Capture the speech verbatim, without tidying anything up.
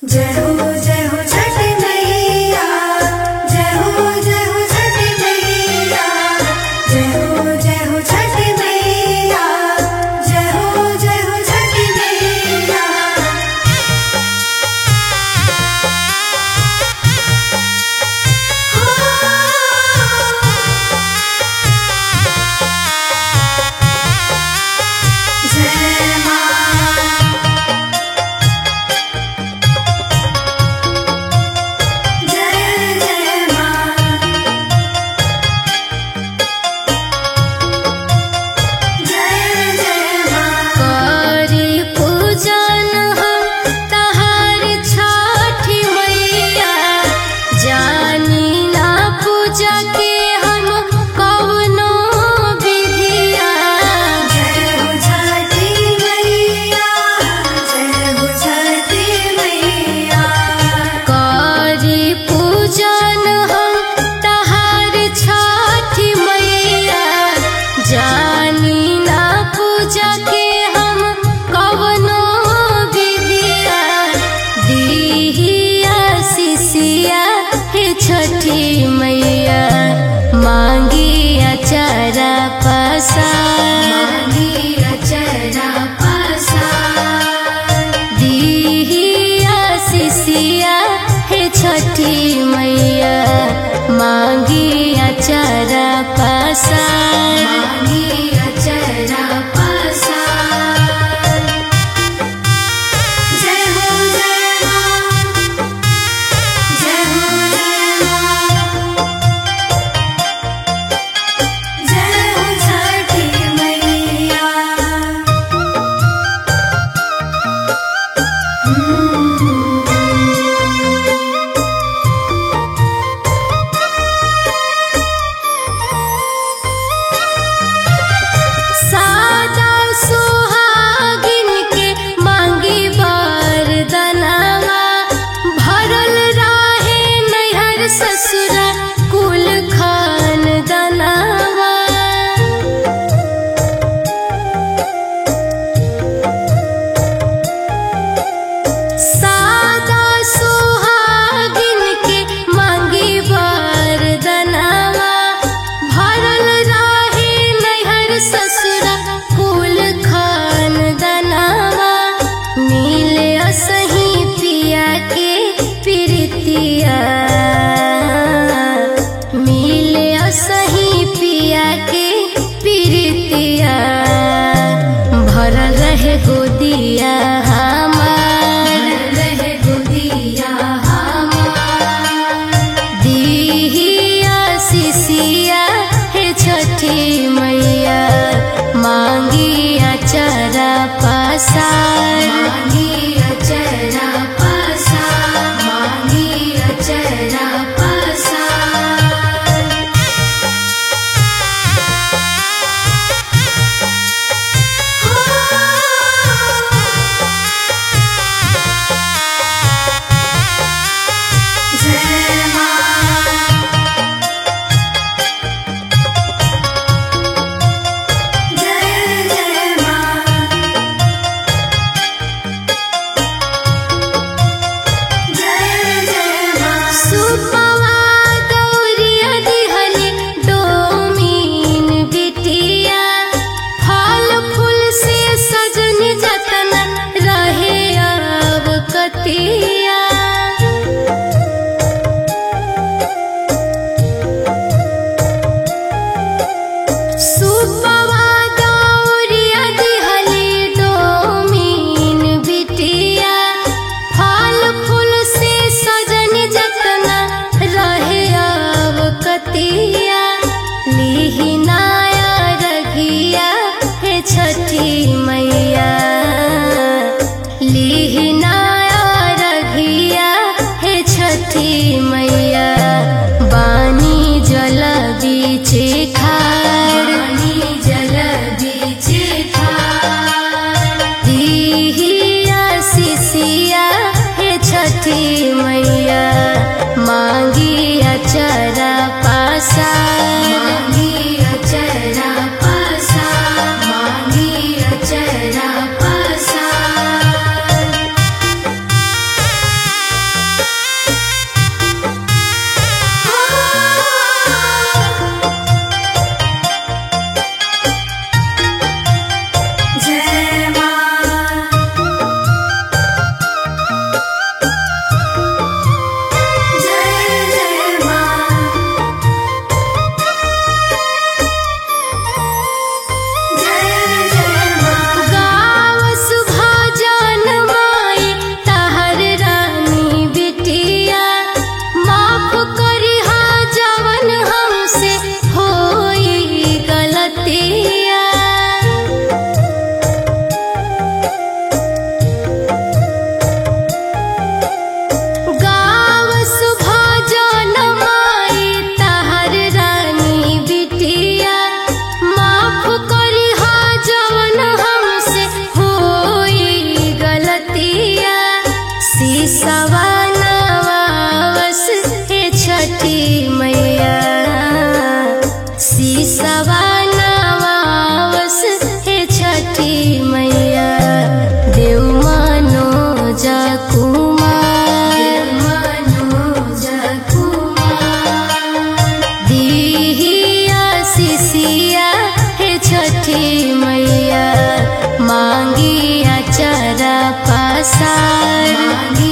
जय हो जय हो छठी मैया, जय हो जय हो छठी मैया, जय हो जय हो छठी मैया, जय हो जय हो छठी मैया। जय माँ, जय जय माँ, जय जय माँ। करी पूजन हम तहार छठी मैया, जानी ना पूजा के हम कवनो विधिया। जय हो छठी मैया, जय हो छठी मैया। करी पूजन हम तहार छठी मैया, जानी ना पूजा के हम कवनो विधिया। दिहिया शिशिया हे छठी मैया, मांगी अचारा पसार। मांगी अचरा पसार। दिहिया शिशिया हे छठी मैया, मांगी अचारा पसार। मांगी अचरा पसार। जय हो जय माँ, जय हो जय माँ, जय हो छठी मैया। सादा सुहागिन के मांगी वरदानवा, भरल राहे नैहर ससुरा कुल खानदानवा। सादा सुहागिन के मांगी वरदानवा, भरल राहे नैहर ससुरा कुल खानदानवा। मिले असही पिया के प्रीतिया, मिले असही पिया के प्रीतिया। भरल रहे गोदिया हमार, रहे गोदिया हमार। दिहिया शिशिया हे छठी मैया, मांगी अचरा पसार। मांगी अचरा पसार। मांगी अचरा पसार। जय माँ, जय जय माँ, जय जय माँ। सुपवा गौरिया दिहले डोमीन बिटिया, फल फूल से सजन जतना रहे अब कतिया। सुपवा गौरिया दिहले डोमीन बिटिया, फल फूल से सजन जतना रहे अब कतिया। लिहिनाया रघिया हे छठी मैया, लिहिनाया रघिया हे छठी मैया। बानी जल बीचे खाड़, पानी जल बीचे खाड़। दिहिया शिशिया हे छठी मैया, मांगी अचरा पसार। मांगी अचरा पसार। मांगी अचरा पसार। सीसवा नवावस हे छठी मैया सीसवा नवावस हे छठी मैया देव मनोज कुमार देव मनोज कुमार दीहिया सिसिया हे छठी मैया मांगी अचरा पसार मांगी